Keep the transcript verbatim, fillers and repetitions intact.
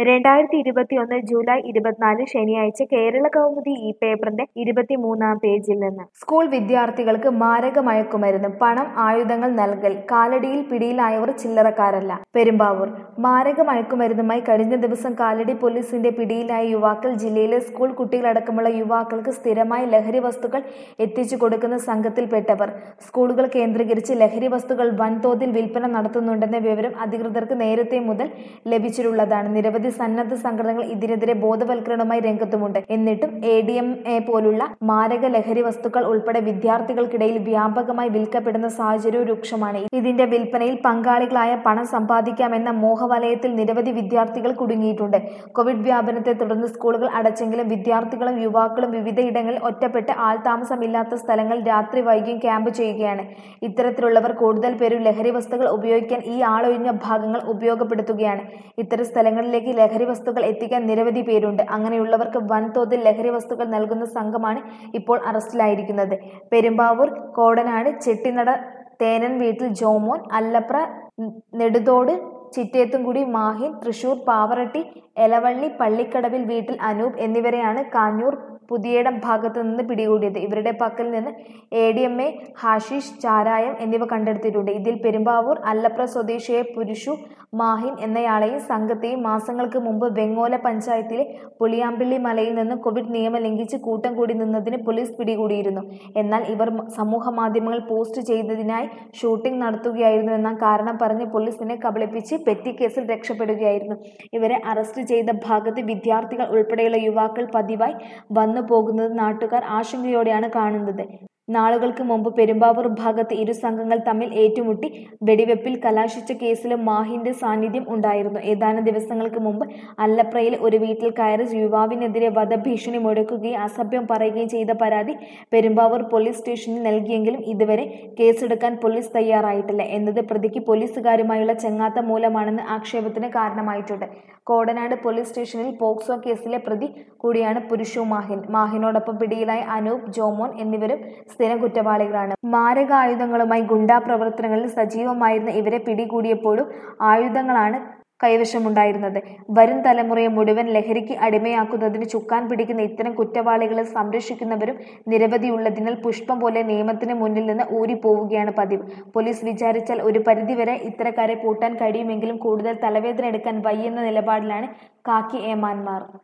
രണ്ടായിരത്തി ഇരുപത്തിയൊന്ന് ജൂലൈ ഇരുപത്തിനാല് ശനിയാഴ്ച കേരള കൗമുദി ഈ പേപ്പറിന്റെ ഇരുപത്തിമൂന്നാം പേജിൽ നിന്ന് സ്കൂൾ വിദ്യാർത്ഥികൾക്ക് മാരക മയക്കുമരുന്ന് പണം ആയുധങ്ങൾ നൽകൽ കാലടിയിൽ പിടിയിലായവർ ചില്ലറക്കാരല്ല. പെരുമ്പാവൂർ മാരക മയക്കുമരുന്നുമായി കഴിഞ്ഞ ദിവസം കാലടി പോലീസിന്റെ പിടിയിലായ യുവാക്കൾ ജില്ലയിലെ സ്കൂൾ കുട്ടികളടക്കമുള്ള യുവാക്കൾക്ക് സ്ഥിരമായി ലഹരി വസ്തുക്കൾ എത്തിച്ചു കൊടുക്കുന്ന സംഘത്തിൽപ്പെട്ടവർ. സ്കൂളുകൾ കേന്ദ്രീകരിച്ച് ലഹരി വസ്തുക്കൾ വൻതോതിൽ വിൽപ്പന നടത്തുന്നുണ്ടെന്ന വിവരം അധികൃതർക്ക് നേരത്തെ മുതൽ ലഭിച്ചിട്ടുള്ളതാണ്. നിരവധി സന്നദ്ധ സംഘടനകൾ ഇതിനെതിരെ ബോധവൽക്കരണവുമായി രംഗത്തുമുണ്ട്. എന്നിട്ടും എ ഡി എം എ പോലുള്ള മാരക ലഹരി വസ്തുക്കൾ ഉൾപ്പെടെ വിദ്യാർത്ഥികൾക്കിടയിൽ വ്യാപകമായി വിൽക്കപ്പെടുന്ന സാഹചര്യവും രൂക്ഷമാണ്. ഇതിന്റെ വിൽപ്പനയിൽ പങ്കാളികളായ പണം സമ്പാദിക്കാമെന്ന മോഹവലയത്തിൽ നിരവധി വിദ്യാർത്ഥികൾ കുടുങ്ങിയിട്ടുണ്ട്. കോവിഡ് വ്യാപനത്തെ തുടർന്ന് സ്കൂളുകൾ അടച്ചെങ്കിലും വിദ്യാർത്ഥികളും യുവാക്കളും വിവിധയിടങ്ങളിൽ ഒറ്റപ്പെട്ട് ആൾതാമസമില്ലാത്ത സ്ഥലങ്ങളിൽ രാത്രി വൈകിയും ക്യാമ്പ് ചെയ്യുകയാണ്. ഇത്തരത്തിലുള്ളവർ കൂടുതൽ പേരും ലഹരി വസ്തുക്കൾ ഉപയോഗിക്കാൻ ഈ ആളൊഴിഞ്ഞ ഭാഗങ്ങൾ ഉപയോഗപ്പെടുത്തുകയാണ്. ഇത്തരം സ്ഥലങ്ങളിലേക്ക് ലഹരി വസ്തുക്കൾ എത്തിക്കാൻ നിരവധി പേരുണ്ട്. അങ്ങനെയുള്ളവർക്ക് വൻതോതിൽ ലഹരി വസ്തുക്കൾ നൽകുന്ന സംഘമാണ് ഇപ്പോൾ അറസ്റ്റിലായിരിക്കുന്നത്. പെരുമ്പാവൂർ കോടനാട് ചെട്ടിനട തേനൻ വീട്ടിൽ ജോമോൻ, അല്ലപ്ര നെടുതോട് ചിറ്റേത്തുംകുടി മാഹിൻ, തൃശൂർ പാവറട്ടി എലവള്ളി പള്ളിക്കടവിൽ വീട്ടിൽ അനൂപ് എന്നിവരെയാണ് കാഞ്ഞൂർ പുതിയേടം ഭാഗത്തു നിന്ന് പിടികൂടിയത്. ഇവരുടെ പക്കൽ നിന്ന് എ ഡി എം എ, ഹാഷിഷ്, ചാരായം എന്നിവ കണ്ടെടുത്തിട്ടുണ്ട്. ഇതിൽ പെരുമ്പാവൂർ അല്ലപ്ര സ്വദേശിയായ പുരുഷു മാഹിൻ എന്നയാളെയും സംഘത്തെയും മാസങ്ങൾക്ക് മുമ്പ് വെങ്ങോല പഞ്ചായത്തിലെ പുളിയാമ്പിള്ളി മലയിൽ നിന്ന് കോവിഡ് നിയമം ലംഘിച്ച് കൂട്ടം കൂടി നിന്നതിന് പോലീസ് പിടികൂടിയിരുന്നു. എന്നാൽ ഇവർ സമൂഹ മാധ്യമങ്ങൾ പോസ്റ്റ് ചെയ്തതിനായി ഷൂട്ടിംഗ് നടത്തുകയായിരുന്നു എന്ന കാരണം പറഞ്ഞ് പോലീസിനെ കബളിപ്പിച്ച് പെറ്റി കേസിൽ രക്ഷപ്പെടുകയായിരുന്നു. ഇവരെ അറസ്റ്റ് ചെയ്ത ഭാഗത്ത് വിദ്യാർത്ഥികൾ ഉൾപ്പെടെയുള്ള യുവാക്കൾ പതിവായി വന്നു പോകുന്നത് നാട്ടുകാർ ആശങ്കയോടെയാണ് കാണുന്നത്. നാളുകൾക്ക് മുമ്പ് പെരുമ്പാവൂർ ഭാഗത്ത് ഇരു സംഘങ്ങൾ തമ്മിൽ ഏറ്റുമുട്ടി വെടിവെപ്പിൽ കലാശിച്ച കേസിലും മാഹിന്റെ സാന്നിധ്യം ഉണ്ടായിരുന്നു. ഏതാനും ദിവസങ്ങൾക്ക് മുമ്പ് അല്ലപ്രയിൽ ഒരു വീട്ടിൽ കയറി യുവാവിനെതിരെ വധഭീഷണി മുഴക്കുകയും അസഭ്യം പറയുകയും ചെയ്ത പരാതി പെരുമ്പാവൂർ പോലീസ് സ്റ്റേഷനിൽ നൽകിയെങ്കിലും ഇതുവരെ കേസെടുക്കാൻ പോലീസ് തയ്യാറായിട്ടില്ല എന്നത് പ്രതിക്ക് പോലീസുകാരുമായുള്ള ചെങ്ങാത്ത മൂലമാണെന്ന് ആക്ഷേപത്തിന് കാരണമായിട്ടുണ്ട്. കോടനാട് പോലീസ് സ്റ്റേഷനിൽ പോക്സോ കേസിലെ പ്രതി കൂടിയാണ് പുരുഷു മാഹിൻ. മാഹിനോടൊപ്പം പിടിയിലായ അനൂപ്, ജോമോൻ എന്നിവരും സ്ഥിരം കുറ്റവാളികളാണ്. മാരകായുധങ്ങളുമായി ഗുണ്ടാ പ്രവർത്തനങ്ങളിൽ സജീവമായിരുന്ന ഇവരെ പിടികൂടിയപ്പോഴും ആയുധങ്ങളാണ് കൈവശമുണ്ടായിരുന്നത്. വരും തലമുറയെ മുഴുവൻ ലഹരിക്ക് അടിമയാക്കുന്നതിന് ചുക്കാൻ പിടിക്കുന്ന ഇത്തരം കുറ്റവാളികളെ സംരക്ഷിക്കുന്നവരും നിരവധിയുള്ളതിനാൽ പുഷ്പം പോലെ നിയമത്തിന് മുന്നിൽ നിന്ന് ഊരിപ്പോവുകയാണ് പതിവ്. പോലീസ് വിചാരിച്ചാൽ ഒരു പരിധിവരെ ഇത്തരക്കാരെ പൂട്ടാൻ കഴിയുമെങ്കിലും കൂടുതൽ തലവേദന എടുക്കാൻ വയ്യെന്ന നിലപാടിലാണ് കാക്കി ഏമാന്മാർ.